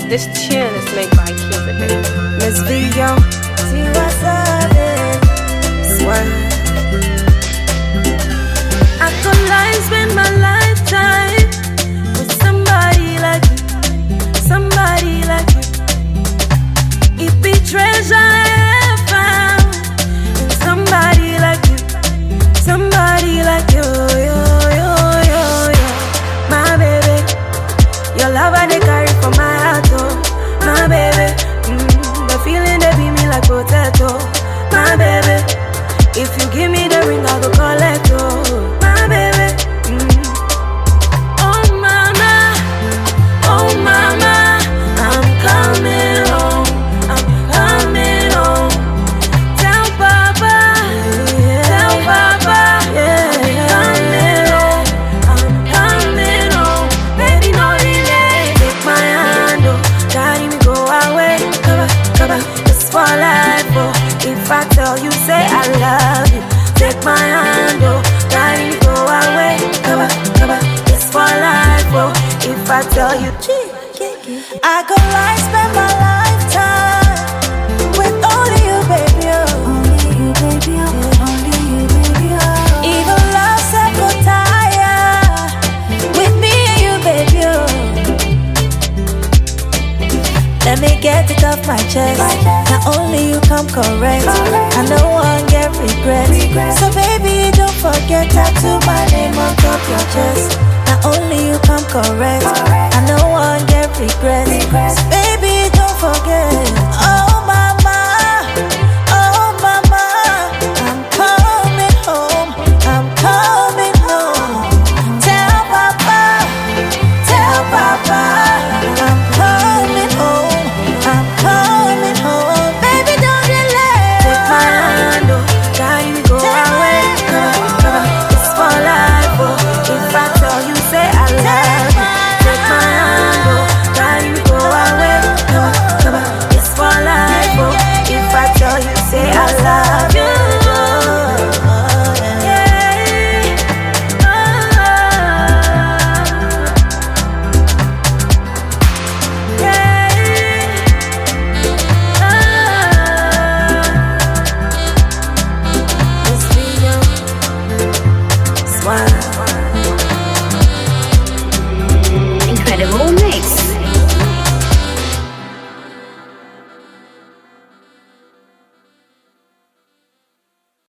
This tune is made by Cuba, baby. Miss Vio, see what's up, swear. I could lie, spend my lifetime with somebody like you, somebody like you. It be treasure I have found in somebody like you, somebody like you, my baby. Your love I dey carry for my heart, oh, my baby. The feeling they beat me like potato, my baby. If you give me the ring, I'll go collect, oh, my baby. Oh mama, I'm coming home, I'm coming home. Tell Papa, yeah, I'm coming home. Baby, no delay. Take my hand, oh, carry me go away. Cover, it's for life, oh. If I tell you, say I love you. Take my hand, oh, carry me go away. Cover, it's for life, oh. If I tell you, I could lie, spend my lifetime with only you, baby, oh. Only you, baby, oh. Only you, baby, oh. Even love said go tire with me and you, baby, oh. Let me get it off my chest. Not only you come correct, I no one get regret. So baby, don't forget tattoo my name on top your chest. Not only you come correct, I no one get regret.